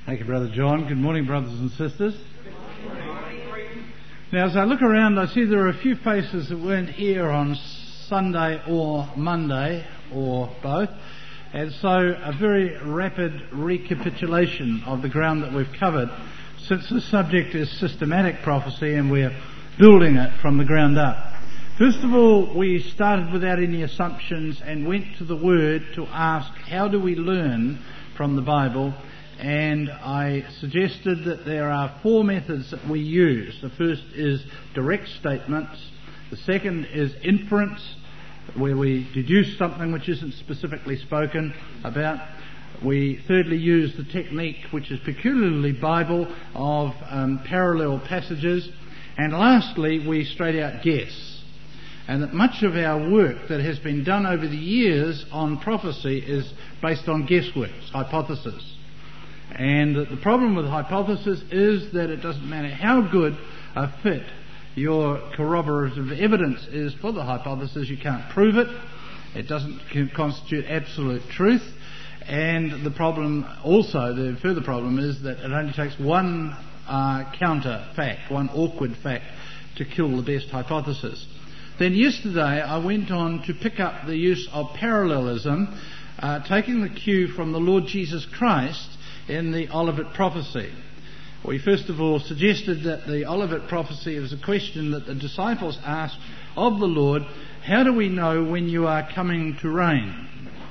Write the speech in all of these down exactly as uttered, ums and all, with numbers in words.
Thank you, Brother John. Good morning, brothers and sisters. Now, as I look around, I see there are a few faces that weren't here on Sunday or Monday, or both. And so, a very rapid recapitulation of the ground that we've covered, since the subject is systematic prophecy and we're building it from the ground up. First of all, we started without any assumptions and went to the Word to ask, how do we learn from the Bible? And I suggested that there are four methods that we use. The first is direct statements. The second is inference, where we deduce something which isn't specifically spoken about. We thirdly use the technique, which is peculiarly Bible, of um, parallel passages. And lastly, we straight out guess. And that much of our work that has been done over the years on prophecy is based on guesswork, hypothesis. And the problem with hypothesis is that it doesn't matter how good a fit your corroborative evidence is for the hypothesis, you can't prove it. It doesn't constitute absolute truth. And the problem also, the further problem is that it only takes one uh, counter fact, one awkward fact, to kill the best hypothesis. Then yesterday I went on to pick up the use of parallelism, uh, taking the cue from the Lord Jesus Christ in the Olivet prophecy. We first of all suggested that the Olivet prophecy was a question that the disciples asked of the Lord, how do we know when you are coming to reign?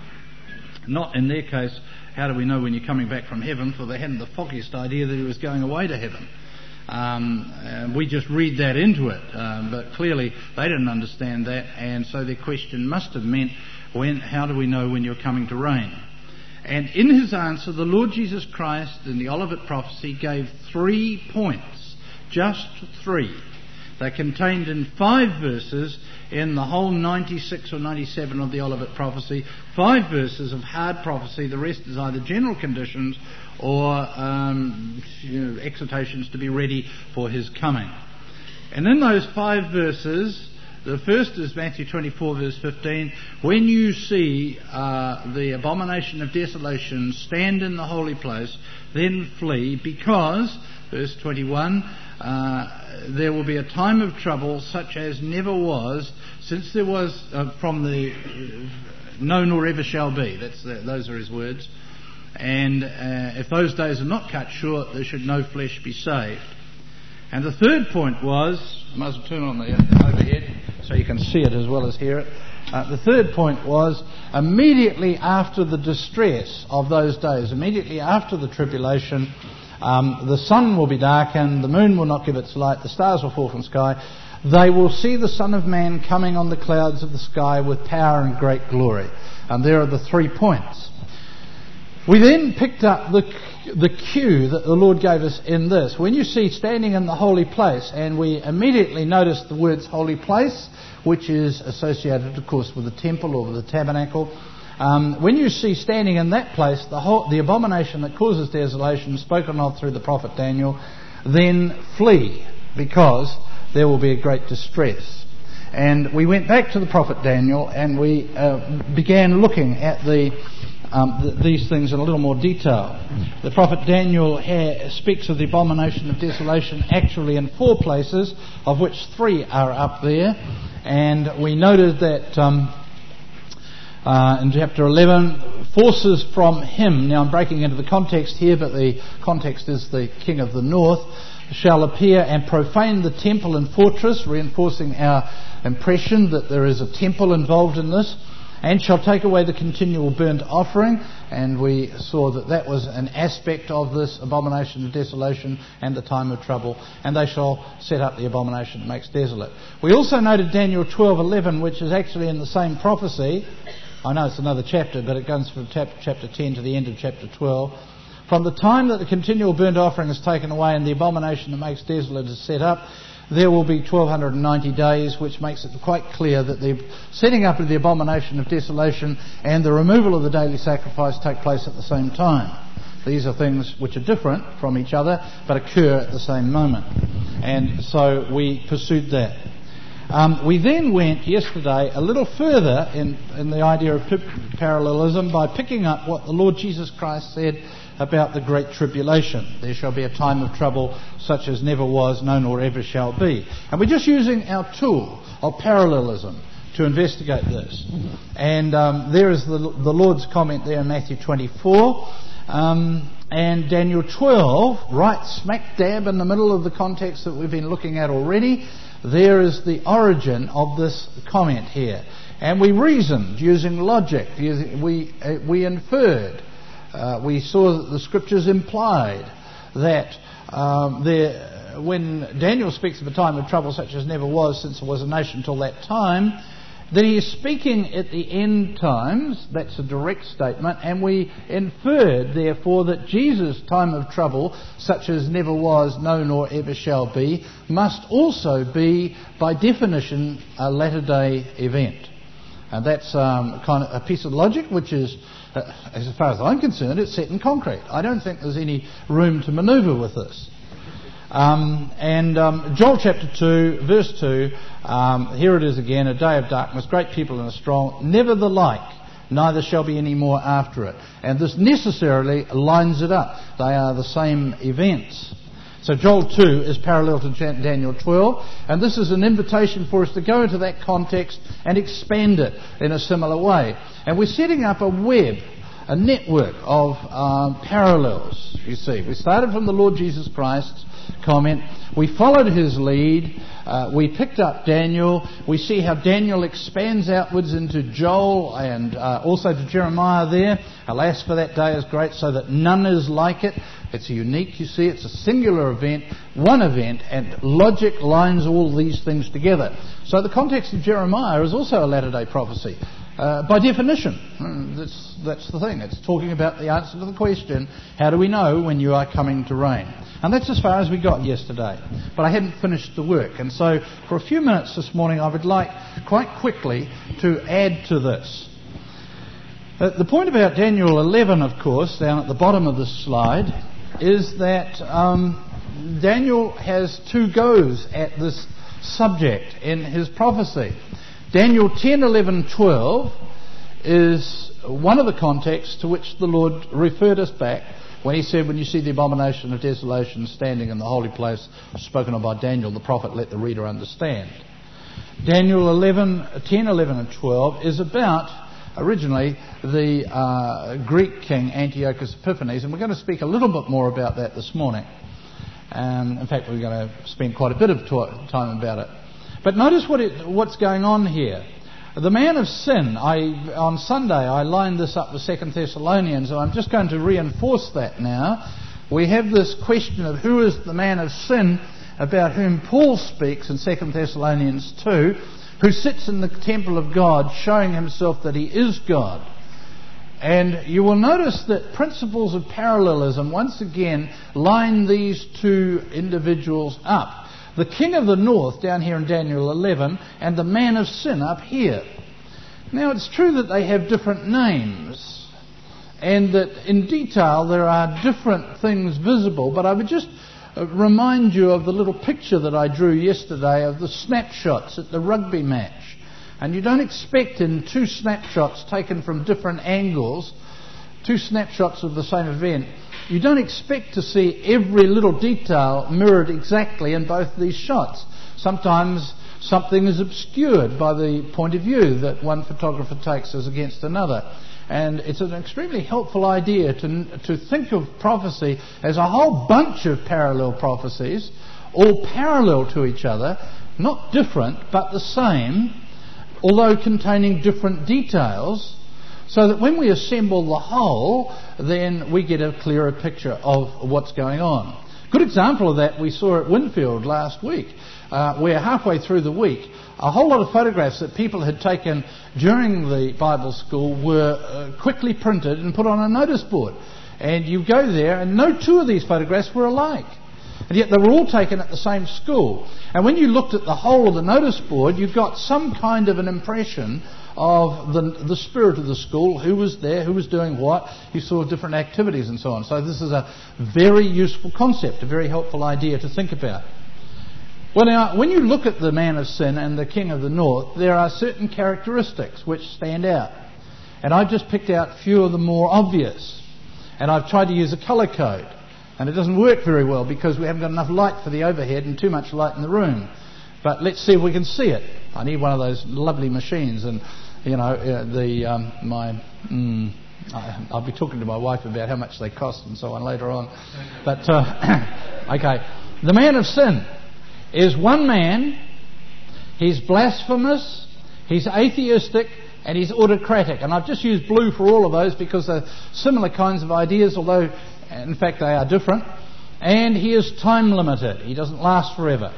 Not in their case, how do we know when you're coming back from heaven, for they hadn't the foggiest idea that he was going away to heaven. Um, and we just read that into it, um, but clearly they didn't understand that, and so their question must have meant, when, how do we know when you're coming to reign? And in his answer, the Lord Jesus Christ in the Olivet prophecy gave three points, just three. They're contained in five verses in the whole ninety-six or ninety-seven of the Olivet prophecy, five verses of hard prophecy. The rest is either general conditions or um, you know, exhortations to be ready for his coming. And in those five verses, the first is Matthew twenty-four verse fifteen. When you see uh, the abomination of desolation stand in the holy place, then flee, because, verse twenty-one, uh, there will be a time of trouble such as never was, since there was uh, from the uh, no nor ever shall be. That's the, those are his words. And uh, if those days are not cut short, there should no flesh be saved. And the third point was, I must turn on the overhead so you can see it as well as hear it. Uh, the third point was, immediately after the distress of those days, immediately after the tribulation, um, the sun will be darkened, the moon will not give its light, the stars will fall from the sky. They will see the Son of Man coming on the clouds of the sky with power and great glory. And there are the three points. We then picked up the the cue that the Lord gave us in this. When you see standing in the holy place, and we immediately notice the words holy place, which is associated, of course, with the temple or with the tabernacle. Um, when you see standing in that place, the, whole, the abomination that causes desolation, spoken of through the prophet Daniel, then flee, because there will be a great distress. And we went back to the prophet Daniel, and we uh, began looking at the Um, th- these things in a little more detail. The prophet Daniel ha- speaks of the abomination of desolation actually in four places, of which three are up there. And we noted that um, uh, in chapter eleven, forces from him, now I'm breaking into the context here, but the context is the king of the north, shall appear and profane the temple and fortress, reinforcing our impression that there is a temple involved in this. And shall take away the continual burnt offering, and we saw that that was an aspect of this abomination of desolation and the time of trouble. And they shall set up the abomination that makes desolate. We also noted Daniel twelve eleven, which is actually in the same prophecy. I know it's another chapter, but it goes from chapter ten to the end of chapter twelve. From the time that the continual burnt offering is taken away and the abomination that makes desolate is set up, there will be twelve ninety days, which makes it quite clear that the setting up of the abomination of desolation and the removal of the daily sacrifice take place at the same time. These are things which are different from each other, but occur at the same moment. And so we pursued that. Um, we then went yesterday a little further in, in the idea of p- parallelism by picking up what the Lord Jesus Christ said about the Great Tribulation. There shall be a time of trouble such as never was, no nor ever shall be. And we're just using our tool of parallelism to investigate this. And um, there is the, the Lord's comment there in Matthew twenty-four. Um, and Daniel twelve, right smack dab in the middle of the context that we've been looking at already. There is the origin of this comment here. And we reasoned using logic. We, uh, we inferred. Uh, we saw that the scriptures implied that um, there, when Daniel speaks of a time of trouble such as never was since there was a nation till that time, that he is speaking at the end times. That's a direct statement. And we inferred, therefore, that Jesus' time of trouble, such as never was, no nor ever shall be, must also be, by definition, a latter-day event. And that's um, kind of a piece of logic which is, uh, as far as I'm concerned, it's set in concrete. I don't think there's any room to manoeuvre with this. Um, and um, Joel chapter two, verse two, um, here it is again, a day of darkness, great people and a strong, never the like, neither shall be any more after it. And this necessarily lines it up. They are the same events. So Joel two is parallel to Daniel twelve, and this is an invitation for us to go into that context and expand it in a similar way. And we're setting up a web, a network of um, parallels, you see. We started from the Lord Jesus Christ's comment. We followed his lead. Uh, we picked up Daniel. We see how Daniel expands outwards into Joel and uh, also to Jeremiah there. Alas, for that day is great, so that none is like it. It's unique, you see. It's a singular event, one event, and logic lines all these things together. So the context of Jeremiah is also a latter-day prophecy. Uh, by definition, that's, that's the thing. It's talking about the answer to the question, how do we know when you are coming to reign? And that's as far as we got yesterday. But I hadn't finished the work. And so for a few minutes this morning, I would like quite quickly to add to this. Uh, the point about Daniel eleven, of course, down at the bottom of this slide, is that um, Daniel has two goes at this subject in his prophecy. Daniel ten, eleven, twelve is one of the contexts to which the Lord referred us back when he said, when you see the abomination of desolation standing in the holy place, spoken of by Daniel the prophet, let the reader understand. Daniel eleven, ten, eleven and twelve is about originally the uh, Greek king Antiochus Epiphanes, and we're going to speak a little bit more about that this morning. Um, in fact, we're going to spend quite a bit of t- time about it. But notice what it, what's going on here. The man of sin, I, on Sunday I lined this up with Second Thessalonians, and I'm just going to reinforce that now. We have this question of who is the man of sin about whom Paul speaks in Second Thessalonians two, who sits in the temple of God showing himself that he is God. And you will notice that principles of parallelism once again line these two individuals up. The king of the north down here in Daniel eleven and the man of sin up here. Now it's true that they have different names and that in detail there are different things visible, but I would just remind you of the little picture that I drew yesterday of the snapshots at the rugby match. And you don't expect in two snapshots taken from different angles, two snapshots of the same event, you don't expect to see every little detail mirrored exactly in both these shots. Sometimes something is obscured by the point of view that one photographer takes as against another. And it's an extremely helpful idea to, to think of prophecy as a whole bunch of parallel prophecies, all parallel to each other, not different, but the same, although containing different details, so that when we assemble the whole, then we get a clearer picture of what's going on. Good example of that we saw at Winfield last week, uh, where halfway through the week, a whole lot of photographs that people had taken during the Bible school were uh, quickly printed and put on a notice board. And you go there, and no two of these photographs were alike. And yet they were all taken at the same school. And when you looked at the whole of the notice board, you got some kind of an impression of the, the spirit of the school, who was there, who was doing what. You saw different activities and so on. So this is a very useful concept, a very helpful idea to think about. Well, now, when you look at the man of sin and the king of the north, there are certain characteristics which stand out. And I've just picked out a few of the more obvious. And I've tried to use a colour code. And it doesn't work very well because we haven't got enough light for the overhead and too much light in the room. But let's see if we can see it. I need one of those lovely machines. And, you know, uh, the um, my... Mm, I'll be talking to my wife about how much they cost and so on later on. But, uh, okay. The man of sin is one man. He's blasphemous, he's atheistic, and he's autocratic. And I've just used blue for all of those because they're similar kinds of ideas, although in fact they are different. And he is time limited. He doesn't last forever.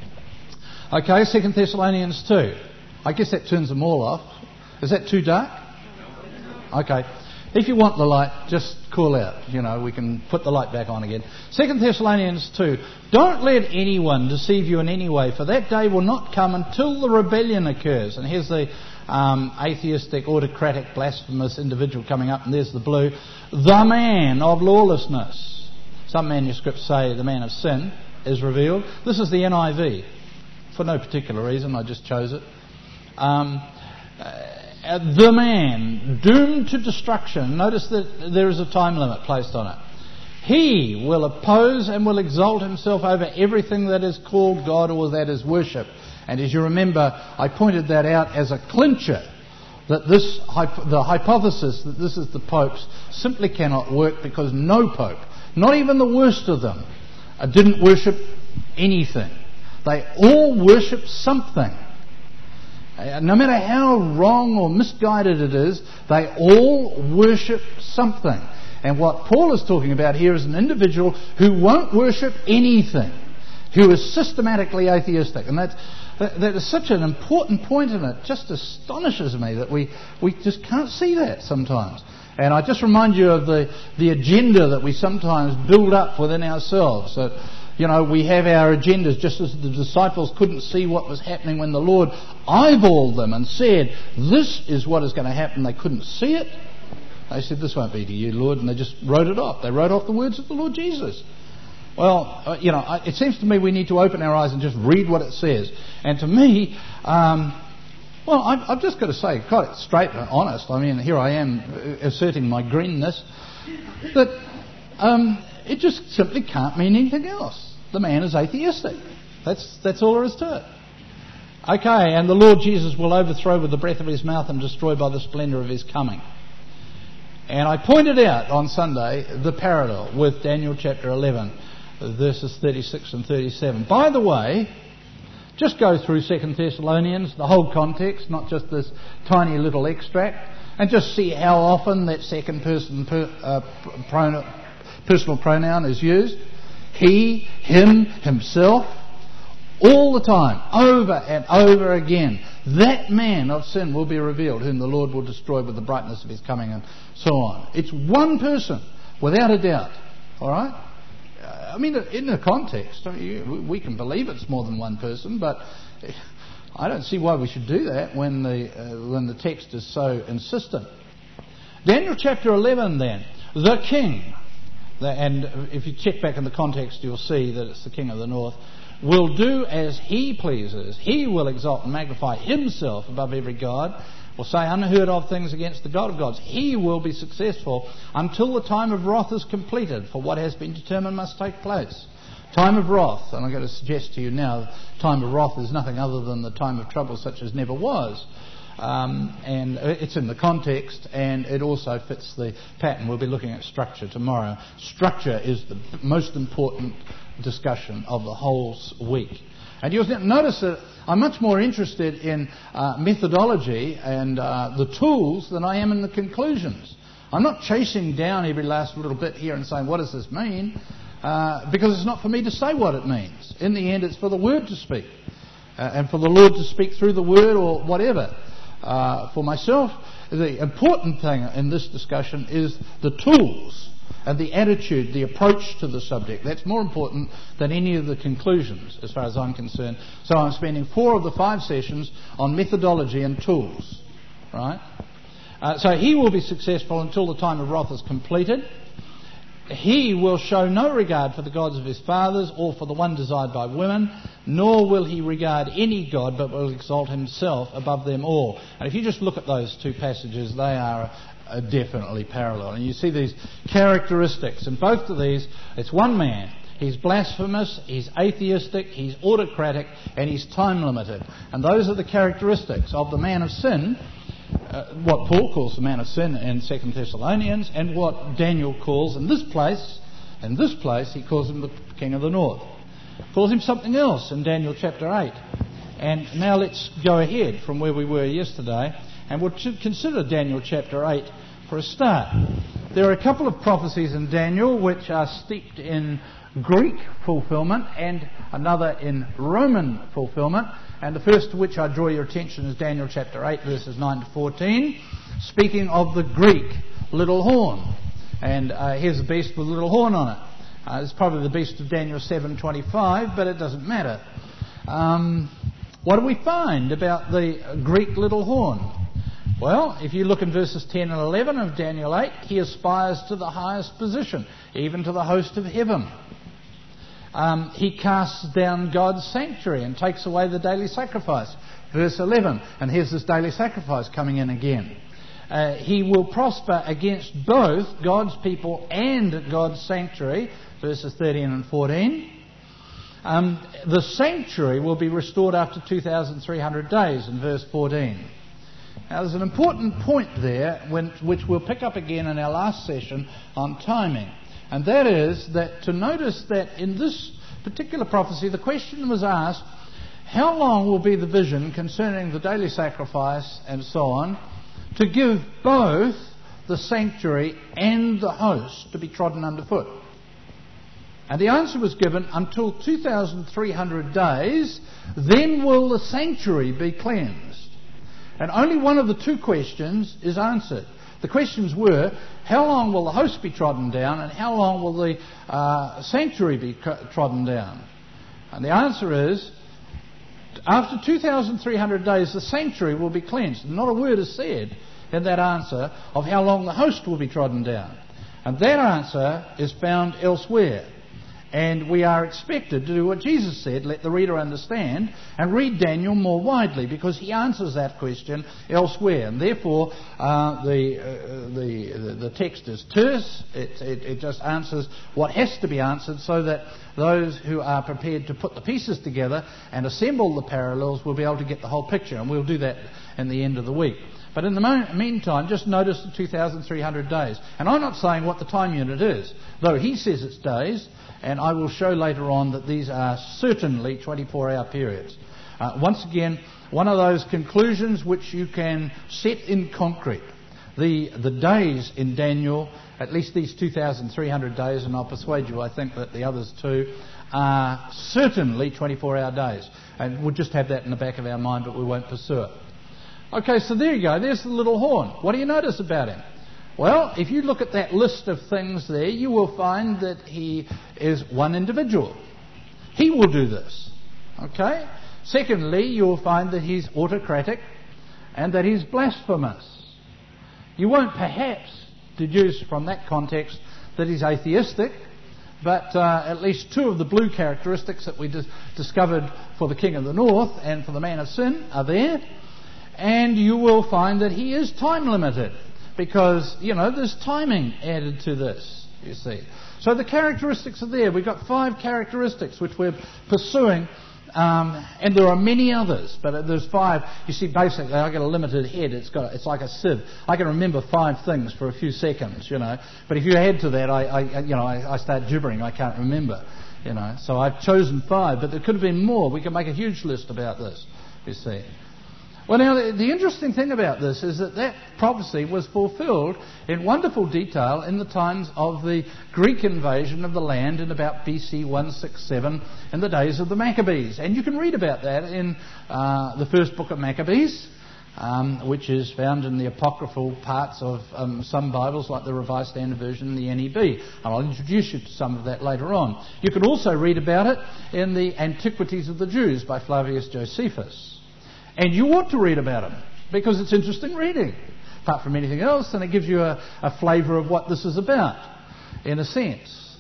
Okay, Second Thessalonians two. I guess that turns them all off. Is that too dark? Okay. If you want the light, just call out. You know, we can put the light back on again. Second Thessalonians two. Don't let anyone deceive you in any way, for that day will not come until the rebellion occurs. And here's the um, atheistic, autocratic, blasphemous individual coming up, and there's the blue. The man of lawlessness. Some manuscripts say the man of sin is revealed. This is the N I V. For no particular reason, I just chose it. Um... Uh, the man doomed to destruction. Notice that there is a time limit placed on it. He will oppose and will exalt himself over everything that is called God or that is worship. And as you remember, I pointed that out as a clincher, that this the hypothesis that this is the Pope's simply cannot work, because no Pope, not even the worst of them, didn't worship anything. They all worship something. No matter how wrong or misguided it is, they all worship something. And what Paul is talking about here is an individual who won't worship anything, who is systematically atheistic. And that's, that is such an important point, in it. It just astonishes me that we, we just can't see that sometimes. And I just remind you of the, the agenda that we sometimes build up within ourselves. That, you know, we have our agendas, just as the disciples couldn't see what was happening when the Lord eyeballed them and said, this is what is going to happen. They couldn't see it. They said, this won't be to you, Lord. And they just wrote it off. They wrote off the words of the Lord Jesus. Well, uh, you know, it seems to me we need to open our eyes and just read what it says. And to me, um, well, I've, I've just got to say, quite straight and honest, I mean, here I am asserting my greenness, that um, it just simply can't mean anything else. The man is atheistic. That's that's all there is to it. Okay, and the Lord Jesus will overthrow with the breath of his mouth and destroy by the splendour of his coming. And I pointed out on Sunday the parallel with Daniel chapter eleven, verses thirty-six and thirty-seven. By the way, just go through Second Thessalonians, the whole context, not just this tiny little extract, and just see how often that second person per, uh, pronoun, personal pronoun is used. He, him, himself, all the time, over and over again. That man of sin will be revealed, whom the Lord will destroy with the brightness of his coming, and so on. It's one person, without a doubt. All right? I mean, in the context, I mean, we can believe it's more than one person, but I don't see why we should do that when the uh, when the text is so insistent. Daniel chapter eleven, then, the king. And if you check back in the context, you'll see that it's the king of the north, will do as he pleases. He will exalt and magnify himself above every god, will say unheard of things against the God of gods. He will be successful until the time of wrath is completed, for what has been determined must take place. Time of wrath, and I'm going to suggest to you now, time of wrath is nothing other than the time of trouble such as never was. Um, and it's in the context, and it also fits the pattern. We'll be looking at structure tomorrow. Structure is the most important discussion of the whole week. And you'll notice that I'm much more interested in uh, methodology and uh, the tools than I am in the conclusions. I'm not chasing down every last little bit here and saying, what does this mean? Uh, because it's not for me to say what it means. In the end, it's for the Word to speak. Uh, and for the Lord to speak through the Word or whatever. Uh, for myself, the important thing in this discussion is the tools and the attitude, the approach to the subject. That's more important than any of the conclusions, as far as I'm concerned. So I'm spending four of the five sessions on methodology and tools. Right? Uh, so he will be successful until the time of wrath is completed. He will show no regard for the gods of his fathers or for the one desired by women, nor will he regard any god, but will exalt himself above them all. And if you just look at those two passages, they are uh, definitely parallel. And you see these characteristics. In both of these, it's one man. He's blasphemous, he's atheistic, he's autocratic, and he's time limited. And those are the characteristics of the man of sin, uh, what Paul calls the man of sin in Second Thessalonians, and what Daniel calls in this place, in this place, he calls him the king of the north. Calls him something else in Daniel chapter eight. And now let's go ahead from where we were yesterday, and we'll consider Daniel chapter eight for a start. There are a couple of prophecies in Daniel which are steeped in Greek fulfillment and another in Roman fulfillment. And the first to which I draw your attention is Daniel chapter eight, verses nine to fourteen, speaking of the Greek little horn. And uh, here's a beast with a little horn on it. Uh, it's probably the beast of Daniel seven twenty-five, but it doesn't matter. Um, what do we find about the Greek little horn? Well, if you look in verses ten and eleven of Daniel eight, he aspires to the highest position, even to the host of heaven. Um, he casts down God's sanctuary and takes away the daily sacrifice. Verse eleven, and here's this daily sacrifice coming in again. Uh, he will prosper against both God's people and God's sanctuary. Verses thirteen and fourteen. Um, the sanctuary will be restored after two thousand three hundred days in verse fourteen. Now there's an important point there when, which we'll pick up again in our last session on timing. And that is that to notice that in this particular prophecy the question was asked, how long will be the vision concerning the daily sacrifice and so on, to give both the sanctuary and the host to be trodden underfoot? And the answer was given, until two thousand three hundred days, then will the sanctuary be cleansed. And only one of the two questions is answered. The questions were, how long will the host be trodden down, and how long will the uh, sanctuary be trodden down? And the answer is, after two thousand three hundred days, the sanctuary will be cleansed. Not a word is said in that answer of how long the host will be trodden down. And that answer is found elsewhere. And we are expected to do what Jesus said, let the reader understand, and read Daniel more widely, because he answers that question elsewhere. And therefore, uh, the, uh, the the text is terse. It, it, it just answers what has to be answered, so that those who are prepared to put the pieces together and assemble the parallels will be able to get the whole picture. And we'll do that in the end of the week. But in the mo- meantime, just notice the two thousand three hundred days. And I'm not saying what the time unit is, though he says it's days, and I will show later on that these are certainly twenty-four hour periods. Uh, once again, one of those conclusions which you can set in concrete. The, the days in Daniel, at least these two thousand three hundred days, and I'll persuade you, I think that the others too, are certainly twenty-four hour days. And we'll just have that in the back of our mind, but we won't pursue it. Okay, so there you go. There's the little horn. What do you notice about him? Well, if you look at that list of things there, you will find that he is one individual. He will do this. Okay? Secondly, you will find that he's autocratic and that he's blasphemous. You won't perhaps deduce from that context that he's atheistic, but uh, at least two of the blue characteristics that we dis- discovered for the king of the north and for the man of sin are there. And you will find that he is time limited, because, you know, there's timing added to this, you see. So the characteristics are there. We've got five characteristics which we're pursuing, um, and there are many others, but there's five. You see, basically, I've got a limited head. It's got, it's like a sieve. I can remember five things for a few seconds, you know. But if you add to that, I, I you know, I, I start gibbering. I can't remember, you know. So I've chosen five, but there could have been more. We could make a huge list about this, you see. Well, now, the, the interesting thing about this is that that prophecy was fulfilled in wonderful detail in the times of the Greek invasion of the land in about B C one sixty-seven, in the days of the Maccabees. And you can read about that in uh, the first book of Maccabees, um, which is found in the apocryphal parts of um, some Bibles, like the Revised Standard Version and the N E B. And I'll introduce you to some of that later on. You can also read about it in the Antiquities of the Jews by Flavius Josephus. And you ought to read about him, because it's interesting reading, apart from anything else, and it gives you a, a flavour of what this is about, in a sense.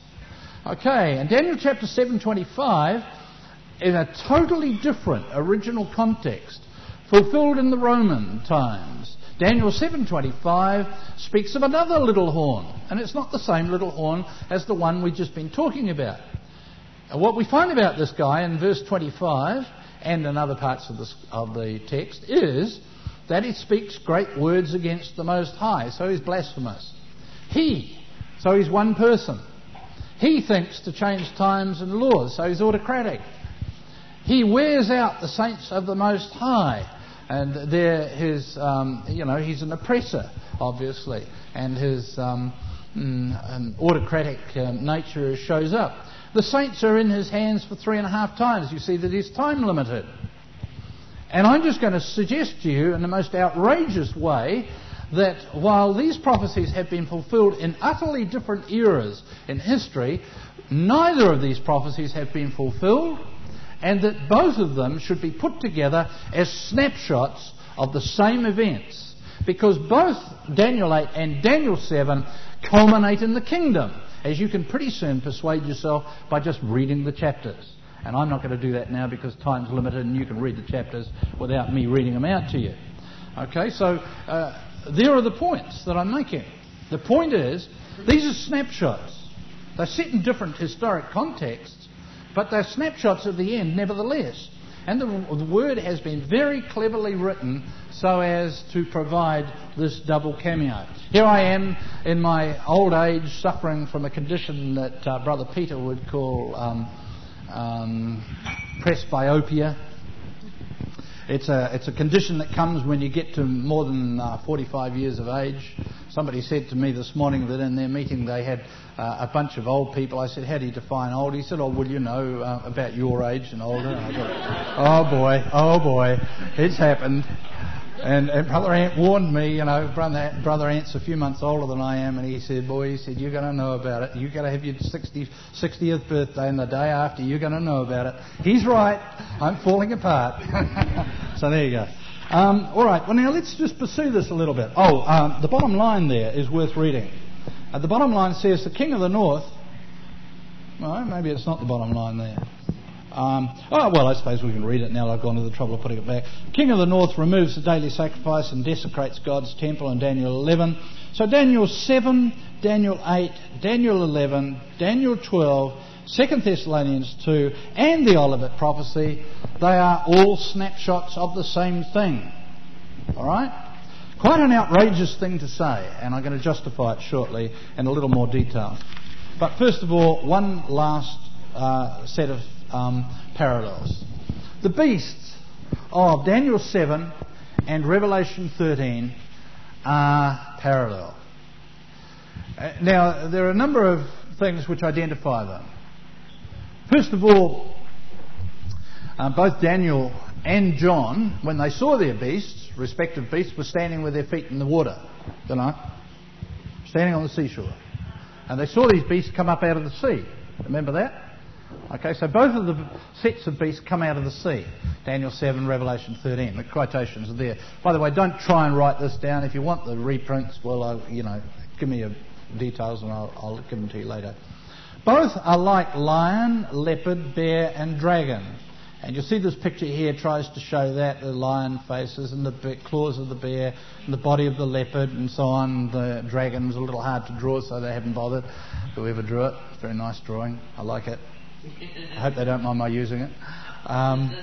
Okay, and Daniel chapter seven twenty-five, in a totally different original context, fulfilled in the Roman times. Daniel seven twenty-five speaks of another little horn, and it's not the same little horn as the one we've just been talking about. And what we find about this guy in verse twenty-five and in other parts of, this, of the text is that he speaks great words against the Most High, so he's blasphemous. He, so he's one person. He thinks to change times and laws, so he's autocratic. He wears out the saints of the Most High, and they're his, um, you know, he's an oppressor, obviously, and his um, mm, um, autocratic um, nature shows up. The saints are in his hands for three and a half times. You see that he's time limited. And I'm just going to suggest to you in the most outrageous way that while these prophecies have been fulfilled in utterly different eras in history, neither of these prophecies have been fulfilled, and that both of them should be put together as snapshots of the same events, because both Daniel eight and Daniel seven culminate in the kingdom, as you can pretty soon persuade yourself by just reading the chapters. And I'm not going to do that now because time's limited and you can read the chapters without me reading them out to you. Okay, so uh, there are the points that I'm making. The point is, these are snapshots. They're set in different historic contexts, but they're snapshots of the end nevertheless. And the, the word has been very cleverly written so as to provide this double cameo. Here I am in my old age suffering from a condition that uh, Brother Peter would call um, um, presbyopia. It's a, it's a condition that comes when you get to more than uh, forty-five years of age. Somebody said to me this morning that in their meeting they had uh, a bunch of old people. I said, how do you define old? He said, oh, well, you know uh, about your age and older. And I thought, oh boy, oh boy, it's happened. And, and Brother Ant warned me, you know, Brother, Brother Ant's a few months older than I am, and he said, boy, he said, you're going to know about it. You're going to have your sixty, sixtieth birthday, and the day after, you're going to know about it. He's right. I'm falling apart. So there you go. Um, all right, well, now let's just pursue this a little bit. Oh, um, the bottom line there is worth reading. Uh, the bottom line says, the king of the north... Well, maybe it's not the bottom line there. Um, oh, well, I suppose we can read it now. I've gone to the trouble of putting it back. King of the north removes the daily sacrifice and desecrates God's temple in Daniel eleven. So Daniel seven, Daniel eight, Daniel eleven, Daniel twelve, Second Thessalonians two, and the Olivet prophecy, they are all snapshots of the same thing. All right? Quite an outrageous thing to say, and I'm going to justify it shortly in a little more detail. But first of all, one last uh, set of Um, parallels. The beasts of Daniel seven and Revelation thirteen are parallel. Uh, now, there are a number of things which identify them. First of all, uh, both Daniel and John, when they saw their beasts, respective beasts, were standing with their feet in the water, you know, standing on the seashore. And they saw these beasts come up out of the sea. Remember that? Okay, so both of the sets of beasts come out of the sea. Daniel seven, Revelation thirteen. The quotations are there. By the way, don't try and write this down. If you want the reprints, well, uh, you know, give me your details and I'll, I'll give them to you later. Both are like lion, leopard, bear and dragon. And you'll see this picture here tries to show that, the lion faces and the claws of the bear and the body of the leopard and so on. The dragon was a little hard to draw, so they haven't bothered. Whoever drew it, it's a very nice drawing. I like it. I hope they don't mind my using it. Um,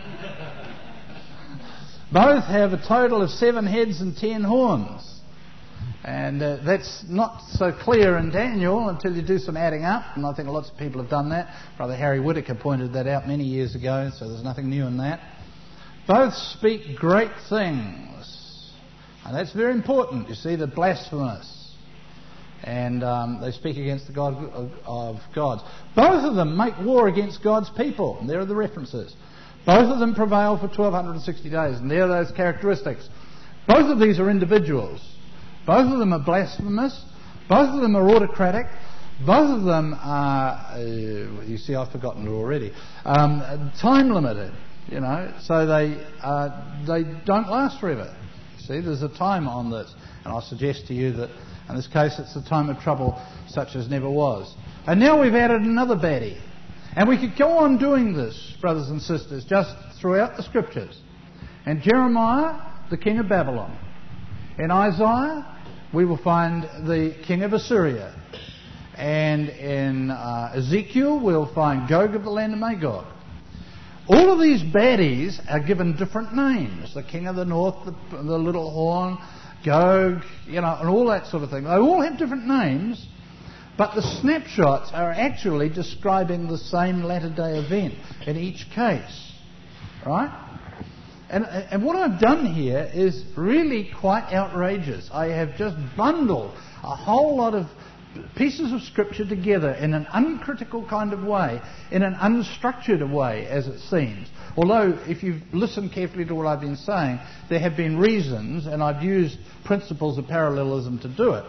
both have a total of seven heads and ten horns. And uh, that's not so clear in Daniel until you do some adding up. And I think lots of people have done that. Brother Harry Whittaker pointed that out many years ago, so there's nothing new in that. Both speak great things. And that's very important. You see, they're blasphemous. And um, they speak against the God of, of gods. Both of them make war against God's people. And there are the references. Both of them prevail for twelve sixty days. And there are those characteristics. Both of these are individuals. Both of them are blasphemous. Both of them are autocratic. Both of them are, uh, you see, I've forgotten it already, um, time limited. You know, so they uh, they don't last forever. See, there's a time on this. And I'll suggest to you that in this case, it's a time of trouble such as never was. And now we've added another baddie. And we could go on doing this, brothers and sisters, just throughout the Scriptures. And Jeremiah, the king of Babylon. In Isaiah, we will find the king of Assyria. And in uh, Ezekiel, we'll find Gog of the land of Magog. All of these baddies are given different names. The king of the north, the, the little horn, Gog, you know, and all that sort of thing. They all have different names, but the snapshots are actually describing the same latter-day event in each case. Right? And, and what I've done here is really quite outrageous. I have just bundled a whole lot of pieces of scripture together in an uncritical kind of way, in an unstructured way, as it seems. Although, if you've listened carefully to what I've been saying, there have been reasons, and I've used principles of parallelism to do it.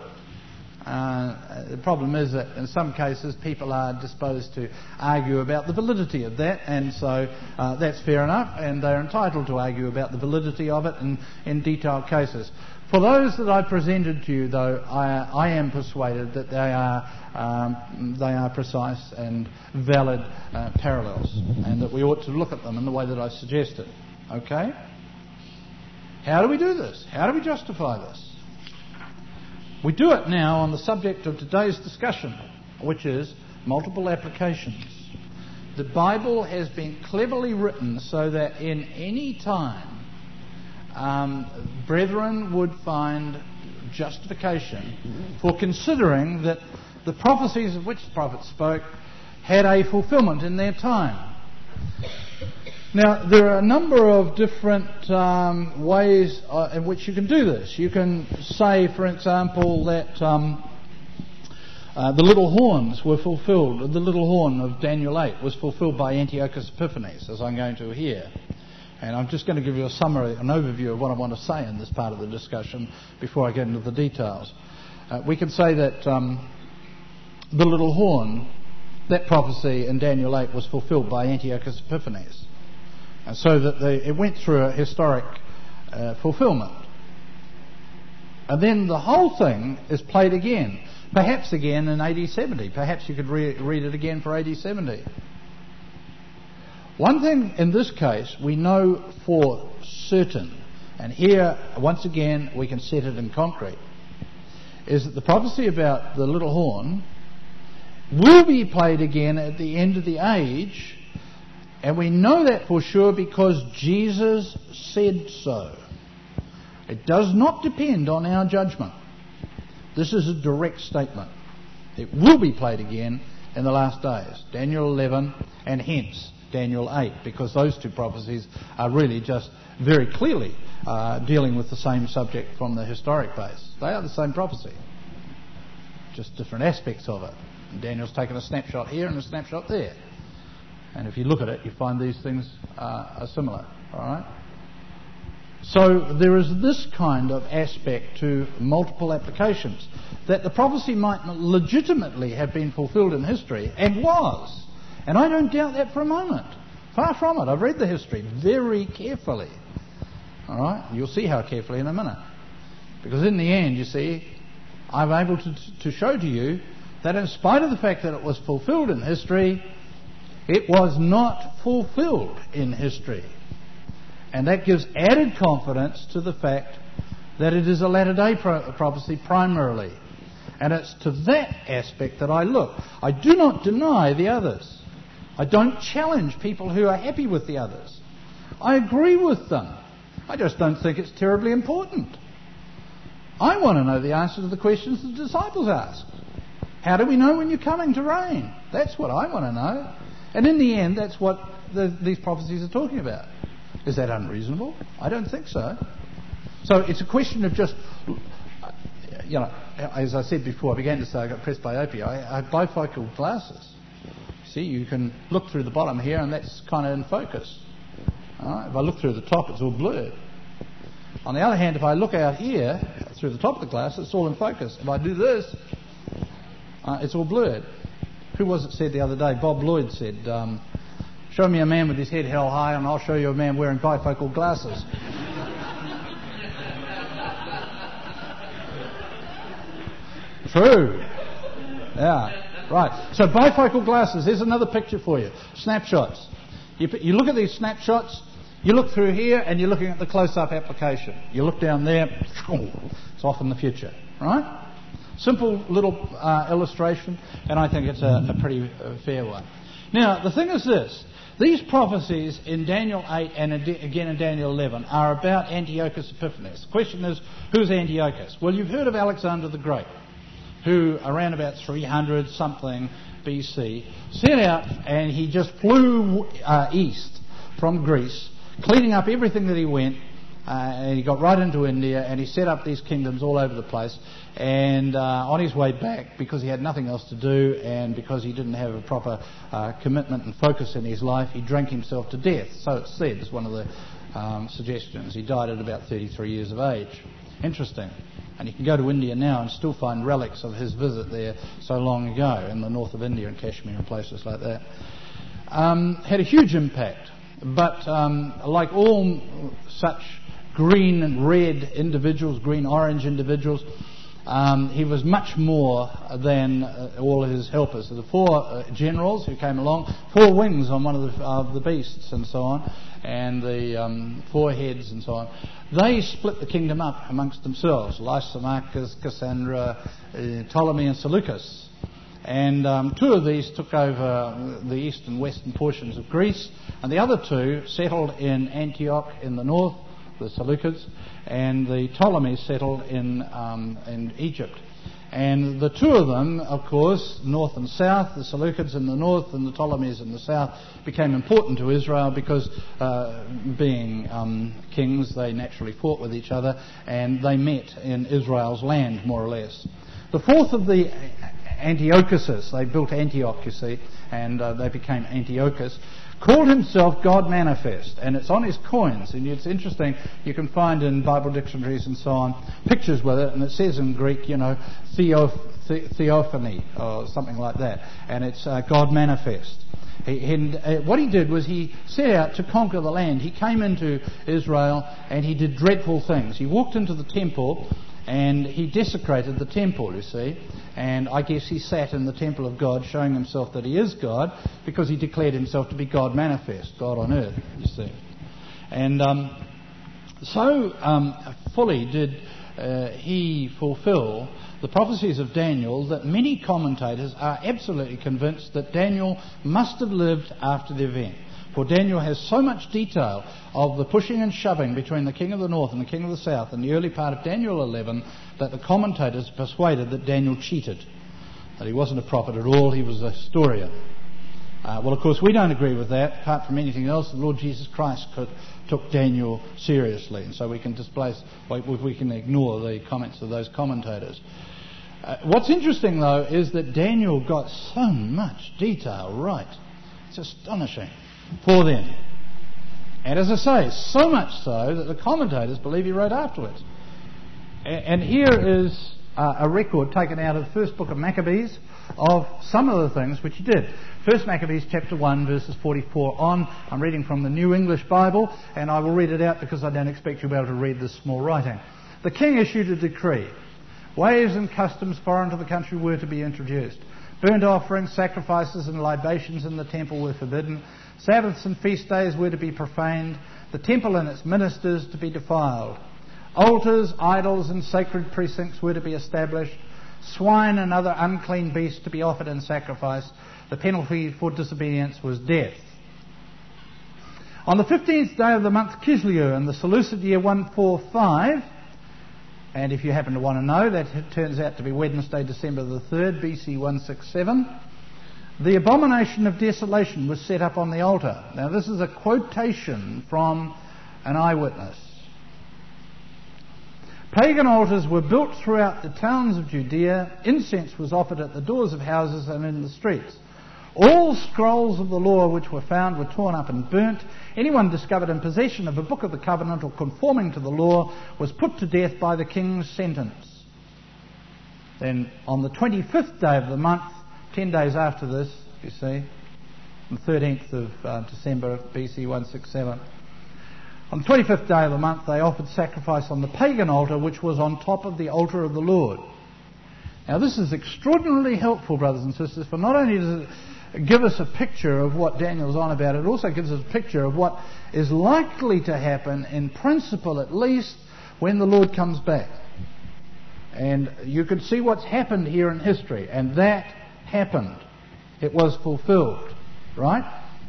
Uh, the problem is that in some cases people are disposed to argue about the validity of that, and so uh, that's fair enough, and they're entitled to argue about the validity of it in, in detailed cases. For those that I presented to you, though, I, I am persuaded that they are um, they are precise and valid uh, parallels, and that we ought to look at them in the way that I suggested. Okay? How do we do this? How do we justify this? We do it now on the subject of today's discussion, which is multiple applications. The Bible has been cleverly written so that in any time um, brethren would find justification for considering that the prophecies of which the prophet spoke had a fulfillment in their time. Now, there are a number of different um, ways uh, in which you can do this. You can say, for example, that um, uh, the little horns were fulfilled. The little horn of Daniel eight was fulfilled by Antiochus Epiphanes, as I'm going to here. And I'm just going to give you a summary, an overview of what I want to say in this part of the discussion before I get into the details. Uh, we can say that um, the little horn, that prophecy in Daniel eight was fulfilled by Antiochus Epiphanes. And so that they, it went through a historic uh, fulfillment. And then the whole thing is played again, perhaps again in A D seventy. Perhaps you could re- read it again for A D seventy. One thing in this case we know for certain, and here once again we can set it in concrete, is that the prophecy about the little horn will be played again at the end of the age. And we know that for sure because Jesus said so. It does not depend on our judgment. This is a direct statement. It will be played again in the last days. Daniel eleven and hence Daniel eight, because those two prophecies are really just very clearly uh, dealing with the same subject from the historic base. They are the same prophecy, just different aspects of it. And Daniel's taken a snapshot here and a snapshot there. And if you look at it, you find these things uh, are similar. All right? So there is this kind of aspect to multiple applications, that the prophecy might legitimately have been fulfilled in history, and was. And I don't doubt that for a moment. Far from it. I've read the history very carefully. All right? You'll see how carefully in a minute. Because in the end, you see, I'm able to, to show to you that in spite of the fact that it was fulfilled in history, it was not fulfilled in history. And that gives added confidence to the fact that it is a latter-day pro- prophecy primarily. And it's to that aspect that I look. I do not deny the others. I don't challenge people who are happy with the others. I agree with them. I just don't think it's terribly important. I want to know the answer to the questions the disciples asked. How do we know when you're coming to reign? That's what I want to know. And in the end, that's what the, these prophecies are talking about. Is that unreasonable? I don't think so. So it's a question of just, you know, as I said before, I began to say I got presbyopia. I, I have bifocal glasses. See, you can look through the bottom here and that's kind of in focus. All right? If I look through the top, it's all blurred. On the other hand, if I look out here, through the top of the glass, it's all in focus. If I do this, uh, it's all blurred. Who was it said the other day? Bob Lloyd said, um, show me a man with his head held high and I'll show you a man wearing bifocal glasses. True. Yeah, right. So bifocal glasses, here's another picture for you. Snapshots. You, you look at these snapshots, You look through here and you're looking at the close-up application. You look down there, it's off in the future, right? Simple little uh, illustration, and I think it's a, a pretty uh, fair one. Now, the thing is this. These prophecies in Daniel eight and again in Daniel eleven are about Antiochus Epiphanes. The question is, who's Antiochus? Well, you've heard of Alexander the Great, who around about three hundred something B C set out and he just flew uh, east from Greece, cleaning up everything that he went, uh, and he got right into India and he set up these kingdoms all over the place. And uh, on his way back, because he had nothing else to do and because he didn't have a proper uh, commitment and focus in his life, he drank himself to death. So it's said, it's one of the um, suggestions. He died at about thirty-three years of age. Interesting. And you can go to India now and still find relics of his visit there so long ago in the north of India and Kashmir and places like that. Um, had a huge impact. But um, like all such green and red individuals, green-orange individuals, Um, he was much more than uh, all his helpers. So the four uh, generals who came along, four wings on one of the, of the beasts and so on, and the um, four heads and so on, they split the kingdom up amongst themselves. Lysimachus, Cassandra, uh, Ptolemy and Seleucus. And um, two of these took over the east and western portions of Greece, and the other two settled in Antioch in the north, the Seleucids, and the Ptolemies settled in um, in Egypt. And the two of them, of course, north and south, the Seleucids in the north and the Ptolemies in the south, became important to Israel because, uh, being um, kings, they naturally fought with each other, and they met in Israel's land, more or less. The fourth of the Antiochuses, they built Antioch, you see, and uh, they became Antiochus, called himself God Manifest, and it's on his coins, and it's interesting, you can find in Bible dictionaries and so on pictures with it, and it says in Greek, you know, theoph- the- theophany or something like that, and it's uh, God Manifest. He, and uh, what he did was he set out to conquer the land. He came into Israel and he did dreadful things. He walked into the temple and he desecrated the temple, you see. And I guess he sat in the temple of God showing himself that he is God because he declared himself to be God manifest, God on earth, you see. And um, so um, fully did uh, he fulfill the prophecies of Daniel that many commentators are absolutely convinced that Daniel must have lived after the event. For Daniel has so much detail of the pushing and shoving between the king of the north and the king of the south in the early part of Daniel eleven that the commentators are persuaded that Daniel cheated, that he wasn't a prophet at all, he was a historian. Uh, well, of course, we don't agree with that. Apart from anything else, the Lord Jesus Christ could, took Daniel seriously, and so we can displace, we can ignore the comments of those commentators. Uh, what's interesting, though, is that Daniel got so much detail right. It's astonishing for them. And as I say, so much so that the commentators believe he wrote afterwards. And here is uh, a record taken out of the first book of Maccabees of some of the things which he did. First Maccabees chapter one verses forty-four on. I'm reading from the New English Bible, and I will read it out because I don't expect you to be able to read this small writing. The king issued a decree. Ways and customs foreign to the country were to be introduced. Burnt offerings, sacrifices and libations in the temple were forbidden. Sabbaths and feast days were to be profaned. The temple and its ministers to be defiled. Altars, idols and sacred precincts were to be established. Swine and other unclean beasts to be offered in sacrifice. The penalty for disobedience was death. On the fifteenth day of the month Kislev in the Seleucid year one forty-five, and if you happen to want to know, that turns out to be Wednesday, December the third, B C one sixty-seven, the abomination of desolation was set up on the altar. Now this is a quotation from an eyewitness. Pagan altars were built throughout the towns of Judea. Incense was offered at the doors of houses and in the streets. All scrolls of the law which were found were torn up and burnt. Anyone discovered in possession of a book of the covenant or conforming to the law was put to death by the king's sentence. Then on the twenty-fifth day of the month, ten days after this, you see, the thirteenth of uh, December, B C one sixty-seven, on the twenty-fifth day of the month they offered sacrifice on the pagan altar which was on top of the altar of the Lord. Now this is extraordinarily helpful, brothers and sisters, for not only does it give us a picture of what Daniel's on about, it also gives us a picture of what is likely to happen, in principle at least, when the Lord comes back. And you can see what's happened here in history, and that happened. It was fulfilled, right?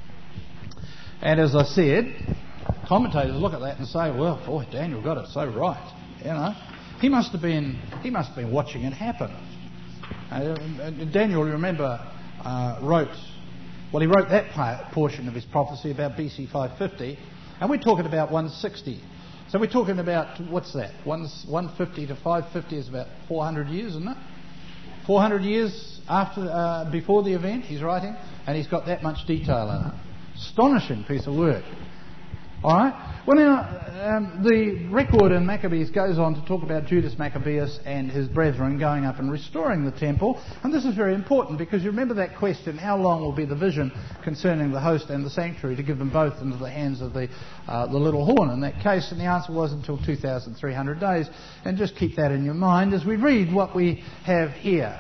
And as I said, commentators look at that and say, well, boy, Daniel got it so right. You know, he must have been he must have been watching it happen. Uh, Daniel, you remember, uh, wrote well, he wrote that part, portion of his prophecy about B C five fifty, and we're talking about one sixty. So we're talking about, what's that? one fifty to five fifty is about four hundred years, isn't it? four hundred years after, uh, before the event, he's writing, and he's got that much detail in it. Astonishing piece of work. All right. Well, now um, the record in Maccabees goes on to talk about Judas Maccabeus and his brethren going up and restoring the temple, and this is very important because you remember that question: how long will be the vision concerning the host and the sanctuary to give them both into the hands of the uh, the little horn? In that case, and the answer was until two thousand three hundred days. And just keep that in your mind as we read what we have here.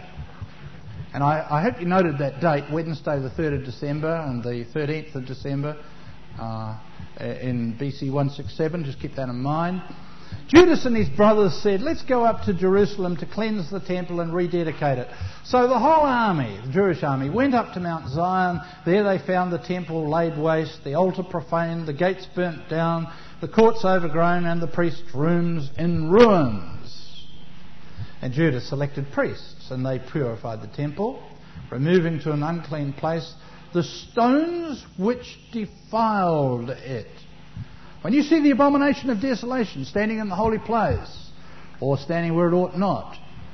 And I, I hope you noted that date, Wednesday the third of December and the thirteenth of December. Uh, in B C one sixty-seven, just keep that in mind. Judas and his brothers said, let's go up to Jerusalem to cleanse the temple and rededicate it. So the whole army, the Jewish army, went up to Mount Zion. There they found the temple laid waste, the altar profaned, the gates burnt down, the courts overgrown, and the priests' rooms in ruins. And Judas selected priests, and they purified the temple, removing to an unclean place the stones which defiled it. When you see the abomination of desolation standing in the holy place, or standing where it ought not,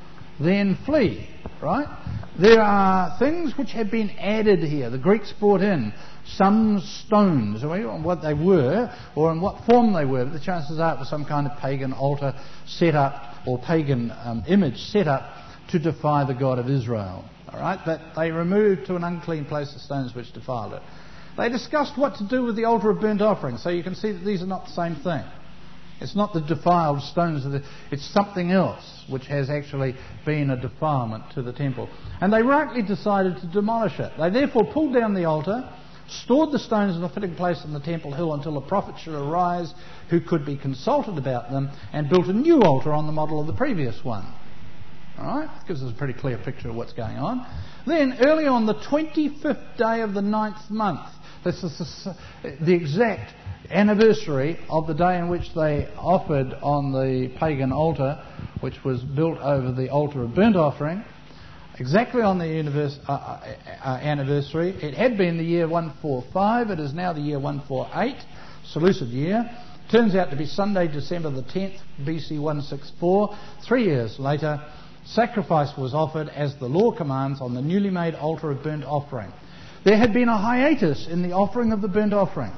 then flee, right? There are things which have been added here. The Greeks brought in some stones, on what they were, or in what form they were, but the chances are it was some kind of pagan altar set up, or pagan um, image set up to defy the God of Israel. All right, that they removed to an unclean place the stones which defiled it. They discussed what to do with the altar of burnt offering. So you can see that these are not the same thing. It's not the defiled stones. It's something else which has actually been a defilement to the temple. And they rightly decided to demolish it. They therefore pulled down the altar, stored the stones in a fitting place on the temple hill until a prophet should arise who could be consulted about them, and built a new altar on the model of the previous one. Alright, gives us a pretty clear picture of what's going on. Then, early on the twenty-fifth day of the ninth month, this is the exact anniversary of the day in which they offered on the pagan altar, which was built over the altar of burnt offering. Exactly on the universe, uh, uh, anniversary. It had been the year one forty-five, it is now the year one forty-eight, Seleucid year. Turns out to be Sunday, December the tenth, B C one sixty-four. Three years later, sacrifice was offered as the law commands on the newly made altar of burnt offering. There had been a hiatus in the offering of the burnt offering.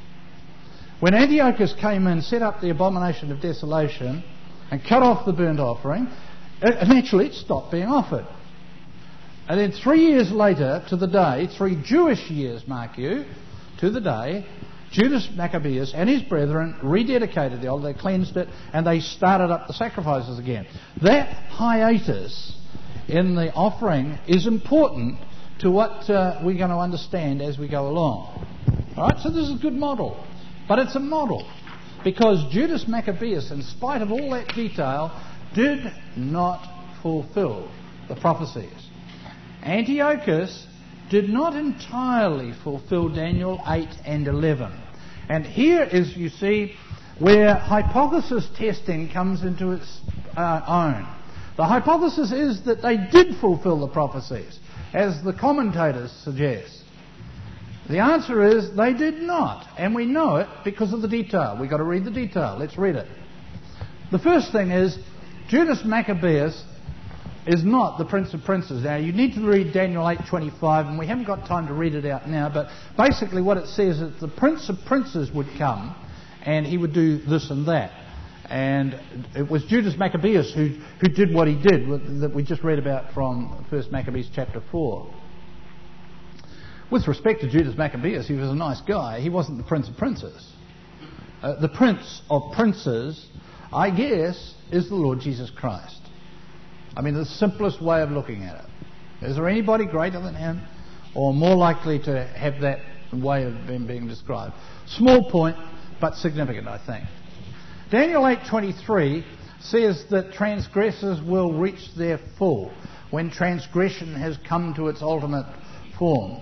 When Antiochus came in, set up the abomination of desolation and cut off the burnt offering, naturally it stopped being offered. And then three years later to the day, three Jewish years, mark you, to the day, Judas Maccabeus and his brethren rededicated the altar, they cleansed it, and they started up the sacrifices again. That hiatus in the offering is important to what uh, we're going to understand as we go along. All right, so this is a good model. But it's a model because Judas Maccabeus, in spite of all that detail, did not fulfill the prophecies. Antiochus did not entirely fulfill Daniel eight and eleven. And here is, you see, where hypothesis testing comes into its uh, own. The hypothesis is that they did fulfill the prophecies, as the commentators suggest. The answer is they did not, and we know it because of the detail. We've got to read the detail. Let's read it. The first thing is, Judas Maccabeus is not the Prince of Princes. Now, you need to read Daniel eight twenty-five, and we haven't got time to read it out now, but basically what it says is the Prince of Princes would come, and he would do this and that. And it was Judas Maccabeus who, who did what he did, that we just read about from First Maccabees chapter four. With respect to Judas Maccabeus, he was a nice guy. He wasn't the Prince of Princes. Uh, the Prince of Princes, I guess, is the Lord Jesus Christ. I mean, the simplest way of looking at it. Is there anybody greater than him or more likely to have that way of being, being described? Small point, but significant, I think. Daniel eight twenty-three says that transgressors will reach their full when transgression has come to its ultimate form.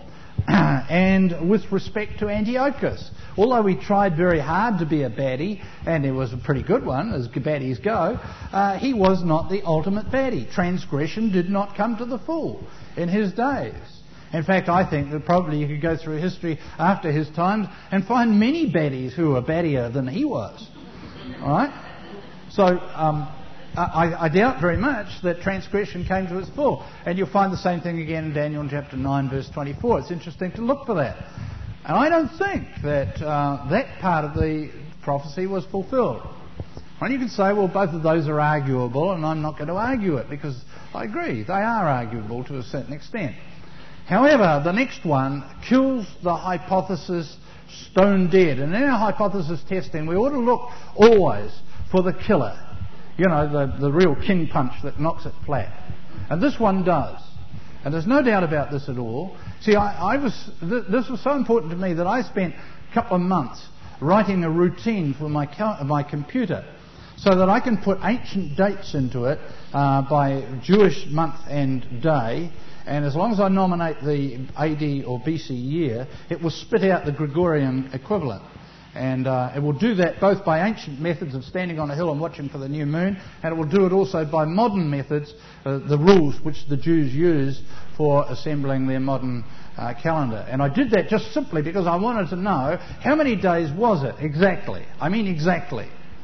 And with respect to Antiochus, although he tried very hard to be a baddie, and he was a pretty good one, as baddies go, uh, he was not the ultimate baddie. Transgression did not come to the full in his days. In fact, I think that probably you could go through history after his times and find many baddies who were baddier than he was. All right? So um, I, I doubt very much that transgression came to its full. And you'll find the same thing again in Daniel chapter nine, verse twenty-four. It's interesting to look for that. And I don't think that uh, that part of the prophecy was fulfilled. And you can say, well, both of those are arguable, and I'm not going to argue it, because I agree, they are arguable to a certain extent. However, the next one kills the hypothesis stone dead. And in our hypothesis testing, we ought to look always for the killer. You know, the, the real king punch that knocks it flat. And this one does. And there's no doubt about this at all. See, I, I was th- this was so important to me that I spent a couple of months writing a routine for my, cal- my computer so that I can put ancient dates into it uh, by Jewish month and day. And as long as I nominate the A D or B C year, it will spit out the Gregorian equivalent. And uh, it will do that both by ancient methods of standing on a hill and watching for the new moon, and it will do it also by modern methods, uh, the rules which the Jews use for assembling their modern uh, calendar. And I did that just simply because I wanted to know how many days was it exactly, I mean exactly,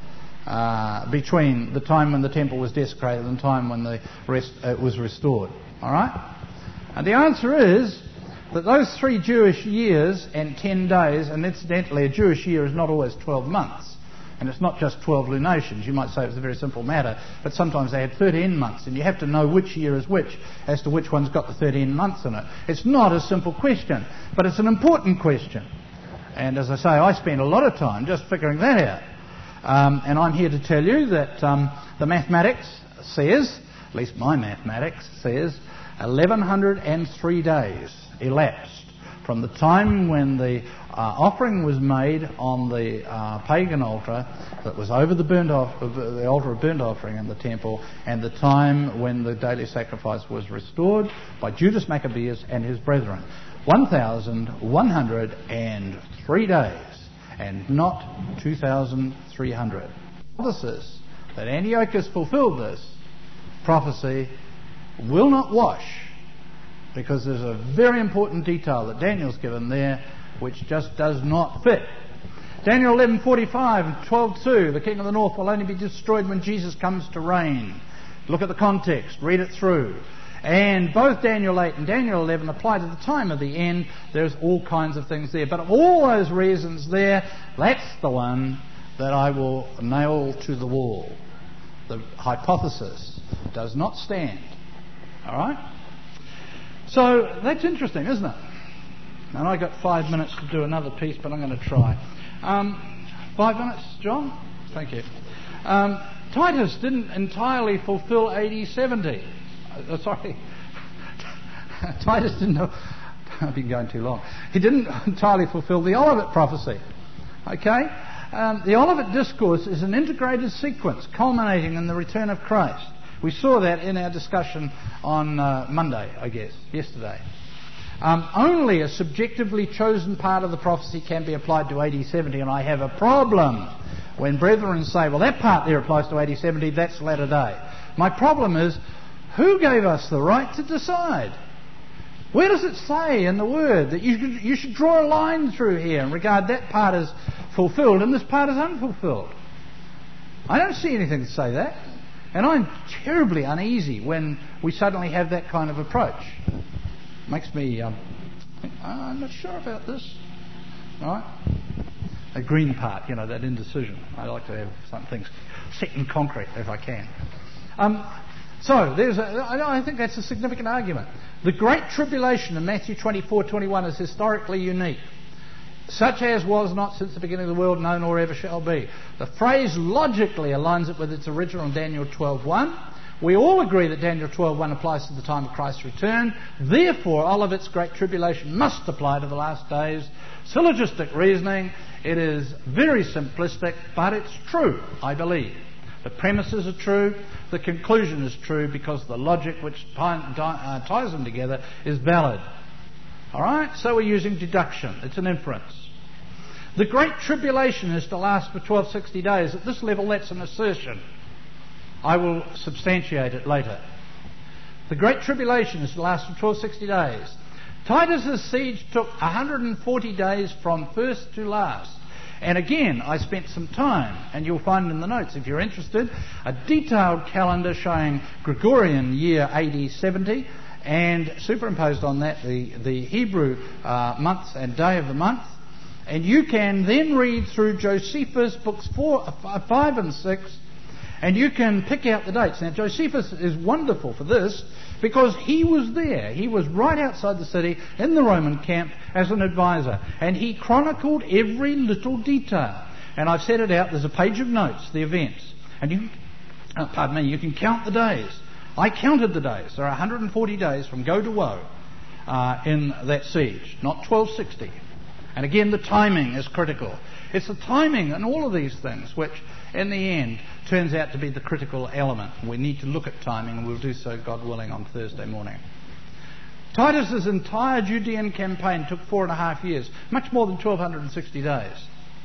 uh, between the time when the temple was desecrated and the time when the rest uh, was restored. All right? And the answer is that those three Jewish years and ten days, and incidentally a Jewish year is not always twelve months, and it's not just twelve lunations. You might say it's a very simple matter, but sometimes they had thirteen months, and you have to know which year is which as to which one's got the thirteen months in it. It's not a simple question, but it's an important question. And as I say, I spent a lot of time just figuring that out. Um, and I'm here to tell you that um, the mathematics says, at least my mathematics says, eleven oh three days elapsed from the time when the uh, offering was made on the uh, pagan altar that was over the burnt off- the altar of burnt offering in the temple, and the time when the daily sacrifice was restored by Judas Maccabeus and his brethren. one thousand one hundred three days, and not two thousand three hundred. Hypothesis that Antiochus fulfilled this prophecy will not wash, because there's a very important detail that Daniel's given there which just does not fit. Daniel eleven forty-five and twelve two, the king of the north will only be destroyed when Jesus comes to reign. Look at the context, read it through. And both Daniel eight and Daniel eleven apply to the time of the end. There's all kinds of things there. But of all those reasons there, that's the one that I will nail to the wall. The hypothesis does not stand. All right? So that's interesting, isn't it? And I got five minutes to do another piece, but I'm going to try. Um, five minutes, John? Thank you. Um, Titus didn't entirely fulfill A D seventy. Uh, sorry. Titus didn't know. I've been going too long. He didn't entirely fulfill the Olivet prophecy. Okay? Um, the Olivet Discourse is an integrated sequence culminating in the return of Christ. We saw that in our discussion on uh, Monday, I guess, yesterday. Um, only a subjectively chosen part of the prophecy can be applied to A D seventy, and I have a problem when brethren say, well, that part there applies to A D seventy, that's latter day. My problem is, who gave us the right to decide? Where does it say in the Word that you should, you should draw a line through here and regard that part as fulfilled and this part as unfulfilled? I don't see anything to say that. And I'm terribly uneasy when we suddenly have that kind of approach. Makes me um, think, oh, I'm not sure about this. All right? A green part, you know, that indecision. I like to have some things set in concrete if I can. Um, so, there's a, I think that's a significant argument. The Great Tribulation in Matthew twenty-four twenty-one is historically unique. Such as was not since the beginning of the world, no, nor ever shall be. The phrase logically aligns it with its original in Daniel twelve one, We all agree that Daniel twelve one applies to the time of Christ's return. Therefore, Olivet's Great Tribulation must apply to the last days. Syllogistic reasoning. It is very simplistic, but it's true, I believe. The premises are true. The conclusion is true because the logic which ties them together is valid. All right? So we're using deduction. It's an inference. The Great Tribulation is to last for twelve sixty days. At this level, that's an assertion. I will substantiate it later. The Great Tribulation is to last for twelve sixty days. Titus's siege took one hundred forty days from first to last. And again, I spent some time, and you'll find in the notes, if you're interested, a detailed calendar showing Gregorian year A D seventy, and superimposed on that the, the Hebrew uh, month and day of the month. And you can then read through Josephus books four, uh, five and six, and you can pick out the dates. Now, Josephus is wonderful for this because he was there. He was right outside the city in the Roman camp as an advisor, and he chronicled every little detail. And I've set it out. There's a page of notes, the events, and you, uh, pardon me, you can count the days. I counted the days. There are one hundred forty days from go to woe uh, in that siege, not twelve sixty. And again, the timing is critical. It's the timing and all of these things which, in the end, turns out to be the critical element. We need to look at timing, and we'll do so, God willing, on Thursday morning. Titus's entire Judean campaign took four and a half years, much more than twelve sixty days.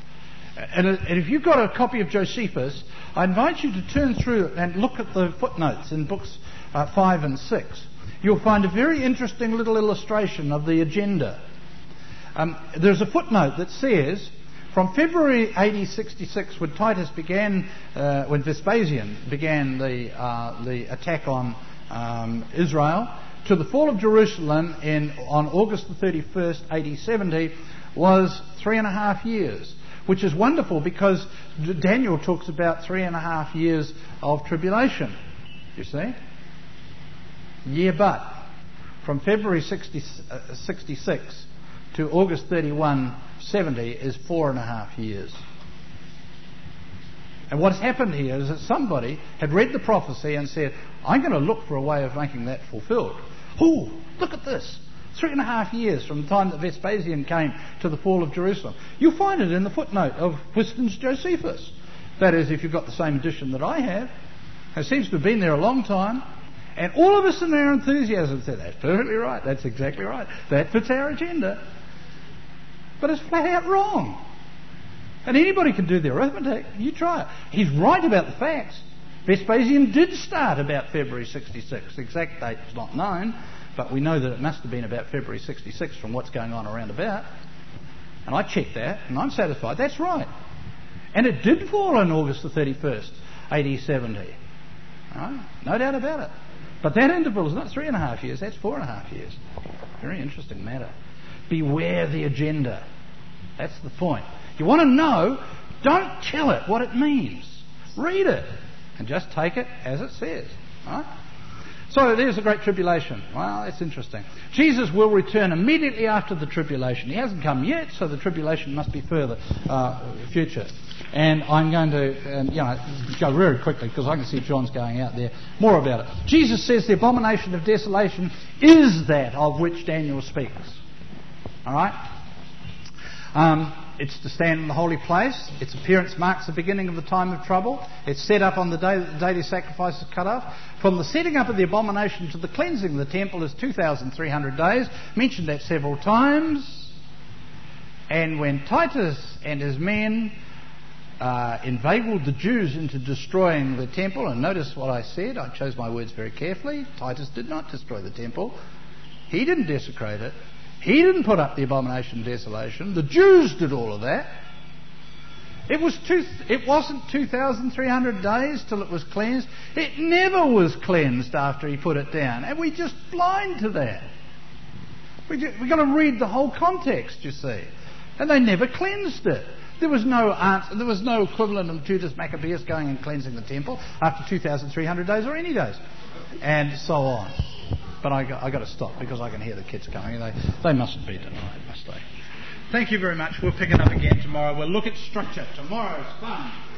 And if you've got a copy of Josephus, I invite you to turn through and look at the footnotes in books uh, five and six. You'll find a very interesting little illustration of the agenda. Um, there's a footnote that says, from February A D sixty-six, when Titus began, uh, when Vespasian began the uh, the attack on um, Israel, to the fall of Jerusalem in on August the thirty-first, A D seventy, was three and a half years, which is wonderful because Daniel talks about three and a half years of tribulation. You see, year but from February sixty, uh, sixty-six. To August thirty-first, seventy is four and a half years. And what's happened here is that somebody had read the prophecy and said, I'm going to look for a way of making that fulfilled. Oh, look at this. Three and a half years from the time that Vespasian came to the fall of Jerusalem. You'll find it in the footnote of Whiston's Josephus. That is, if you've got the same edition that I have. It seems to have been there a long time. And all of us in our enthusiasm said, that's perfectly right. That's exactly right. That fits our agenda. But it's flat out wrong. And anybody can do the arithmetic. You try it. He's right about the facts. Vespasian did start about February sixty-six. The exact date is not known, but we know that it must have been about February sixty-six from what's going on around about. And I checked that, and I'm satisfied. That's right. And it did fall on August the thirty-first, A D seventy. Right? No doubt about it. But that interval is not three and a half years, that's four and a half years. Very interesting matter. Beware the agenda. That's the point. You want to know, don't tell it what it means. Read it and just take it as it says. Right? So there's the Great Tribulation. Well, that's interesting. Jesus will return immediately after the tribulation. He hasn't come yet, so the tribulation must be further uh, future. And I'm going to um, you know, go very quickly because I can see John's going out there. More about it. Jesus says the abomination of desolation is that of which Daniel speaks. All right? Um, it's to stand in the holy place. Its appearance marks the beginning of the time of trouble. It's set up on the day that the daily sacrifice is cut off. From the setting up of the abomination to the cleansing of the temple is two thousand three hundred days. Mentioned that several times. And when Titus and his men uh, inveigled the Jews into destroying the temple, and notice what I said, I chose my words very carefully. Titus did not destroy the temple. He didn't desecrate it. He didn't put up the abomination of desolation. The Jews did all of that. It was two, it wasn't two thousand three hundred days till it was cleansed. It never was cleansed after he put it down. And we're just blind to that. We just, we've got to read the whole context, you see. And they never cleansed it. There was no answer, there was no equivalent of Judas Maccabeus going and cleansing the temple after two thousand three hundred days or any days. And so on. But I got, I got to stop because I can hear the kids coming. They, they mustn't be tonight, must they? Thank you very much. We'll pick it up again tomorrow. We'll look at structure. Tomorrow's fun.